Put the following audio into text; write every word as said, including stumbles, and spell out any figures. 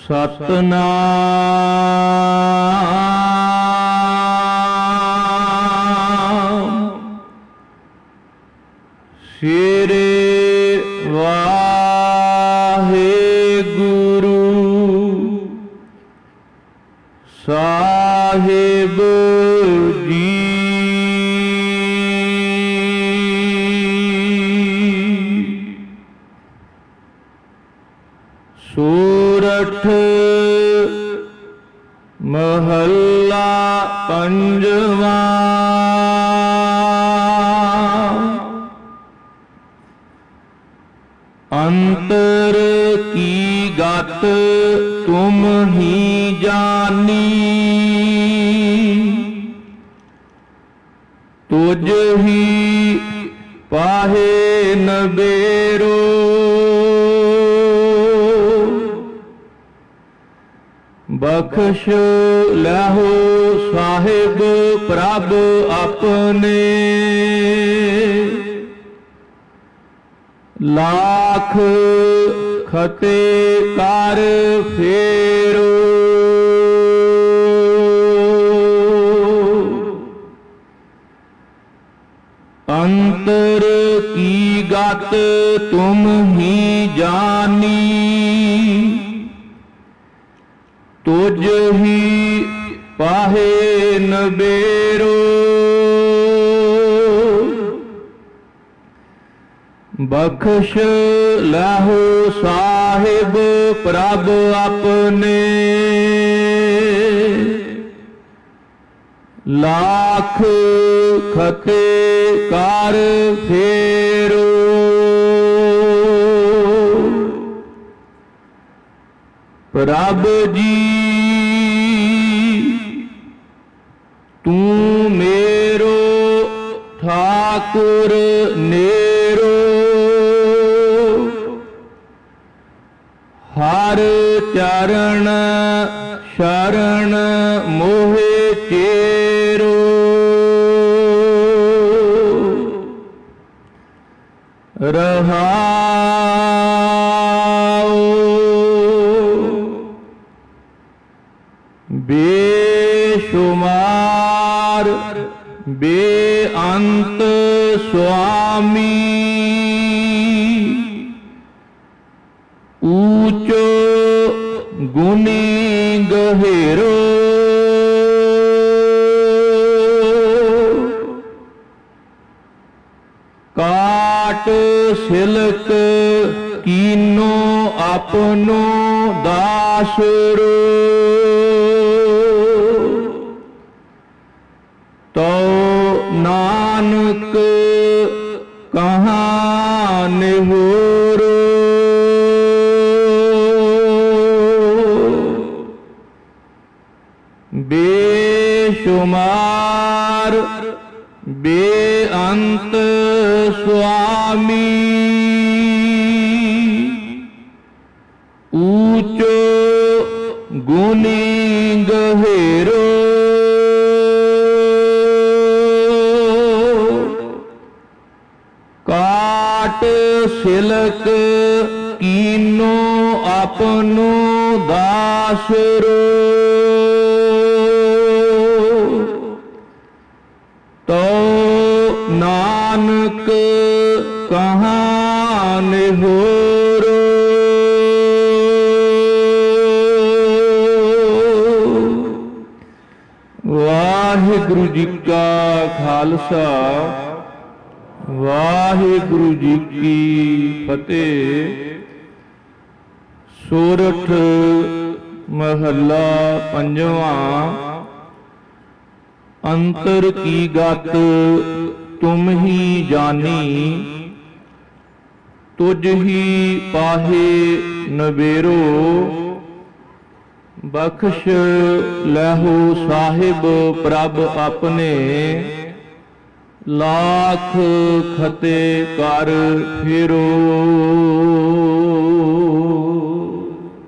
ਸਤਿਨਾਮ ਸ੍ਰੀ ਵਾਹਿਗੁਰੂ ਸਾਹਿਬ ਜੀ। ਸੂਰਠ ਮਹੱਲਾ ਪੰਜਵਾਂ। ਅੰਤਰ ਕੀ ਗਤ ਤੁਮ ਹੀ ਜਾਨੀ, ਤੁਝ ਹੀ ਪਾਹੇ ਨਬੇਰੋ। ਬਖਸ਼ ਲਹੋ ਸਾਹਿਬ ਪ੍ਰਭ ਆਪਣੇ, ਲਾਖ ਖਤੇ ਕਰ ਫੇਰੋ। ਅੰਤਰ ਕੀ ਗਤ ਤੁਮ ਹੀ ਜਾਨੀ, ਤੁਝ ਹੀ ਪਾਹੇ ਨਬੇਰੋ। ਬਖਸ਼ ਲਹੋ ਸਾਹਿਬ ਪ੍ਰਭ ਆਪਣੇ, ਲਾਖ ਖਤੇ ਕਰ ਫੇਰੋ। ਪ੍ਰਭ ਜੀ ਤੂੰ ਮੇਰੋ ਠਾਕੁਰ ਨੇਰੋ, ਹਰ ਚਰਨ ਸ਼ਰਨ ਮੋਹਿ ਚੇਰੋ। ਰਹਾਉ ਬੇਸ਼ੁਮਾਰ ਬੇਅੰਤ ਸੁਆਮੀ, ਊਚੋ ਗੁਣੀ ਗਹਿਰੋ। ਕਾਟ ਸਿਲਕ ਕੀਨੋ ਆਪਨੋ ਦਾਸੁਰ, ਤੋ ਨਾਨਕ ਕਹਾਂ ਨਿਹੋਰ। ਬੇਸ਼ੁਮਾਰ ਬੇਅੰਤ ਸੁਆਮੀ, ਊਚੋ ਗੁਣੀ ਗਹਿਰੋ। ਕਾਟ ਸਿਲਕ ਕੀਨੋ ਆਪਨੋ ਦਾਸੁਰ, ਤੋ ਨਾਨਕ ਕਹਾਂ ਨਿਹੋਰ। ਵਾਹਿਗੁਰੂ ਜੀ ਕਾ ਖਾਲਸਾ, ਵਾਹਿਗੁਰੂ ਜੀ ਕੀ ਫਤਿਹ। ਸੂਰਠ ਮਹੱਲਾ ਪੰਜਵਾਂ। ਅੰਤਰ ਕੀ ਗਤ ਤੁਮ ਹੀ ਜਾਨੀ, ਤੁਝ ਹੀ ਪਾਹੇ ਨਬੇਰੋ। ਬਖਸ਼ ਲਹੋ ਸਾਹਿਬ ਪ੍ਰਭ ਆਪਣੇ, ਲਾਖ ਖਤੇ ਕਰ ਫੇਰੋ।